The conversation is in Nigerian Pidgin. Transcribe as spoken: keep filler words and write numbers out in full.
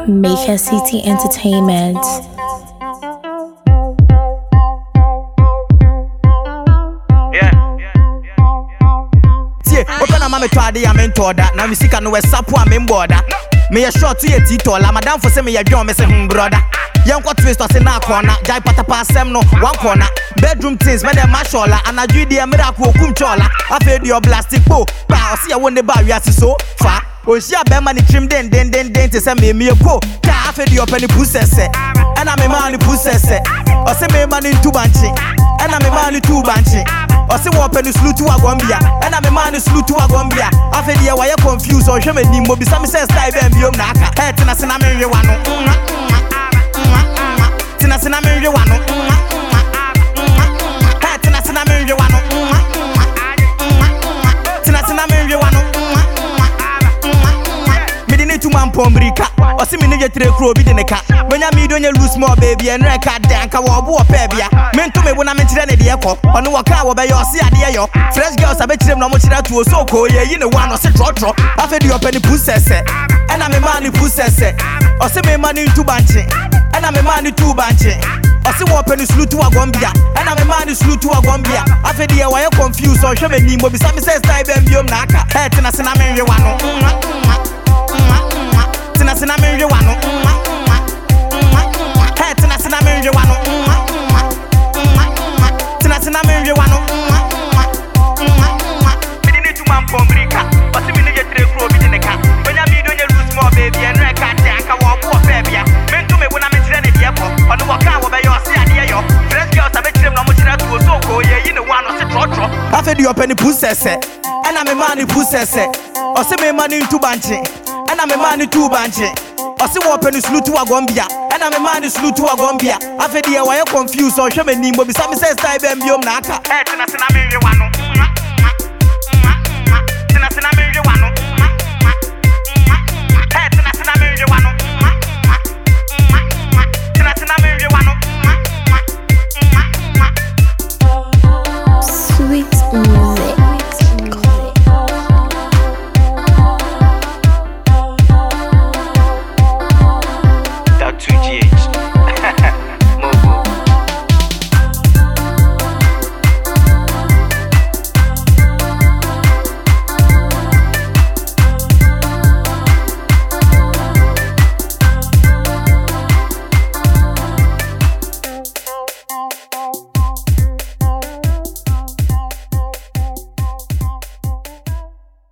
Maker City Entertainment. Open a mama to a mentor that now we see can we support a member that me a short to a tito la madam for say me a drum me say hmm brother young got twist us in a corner jai pata pass them no one corner bedroom things me dem mashola and I do the miracle kum chola I feel your plastic po pa see I want the bar we are so far o she a be man trim den den den den to say me me ko ka feel your penny pussess and I me man pussess o say me man in two banchi and I me man two banchi I say one penny slew to a Gambia, and I'm a man who slew to a Gambia. I feel the way you confused or shame me, but some says I am your naka. Hey, Tina Sinamiri one. Tina Sinamiri one. Hey, Tina Sinamiri one. Tina Sinamiri one. Me didn't to man pombrika, or see me nigga three crow bidineka. When I meet on your loose more baby and record danka or war pebia. Men to me when I'm in the echo, on the walk out by your see idea yo. Fresh girls, I bet them no much that to so cold, yeah, you know one or say drop drop. I feel your penny pussess, and I'm a man who pussess, or say me money into banchi, and I'm a man who two banchi. I see one penny slew to a Gambia, and I'm a man who slew to a Gambia. I feel the way you confused or show me name, but some says I am your naka. Hey, Tina Sinamiri one. Tina Sinamiri one. Hey, Tina Sinamiri one. Tina Sinamiri one. Me didn't to man pombrika, but me nigga three crow bidineka. When I meet on your loose more baby and record danka or war pebia. Men to me when I'm in the echo, on the walk out by your see idea yo. Fresh girls, I bet them no much that to so cold, yeah, you know one or say drop drop. I feel your penny pussess, and I'm a man who pussess, or say me money into banchi. And I'm a man who two banchi. I see one penny slew to a Gambia, and I'm a man who slew to a Gambia. I feel the way you confused or show me name, but some says I am your naka. Hey, Tina Sinamiri one.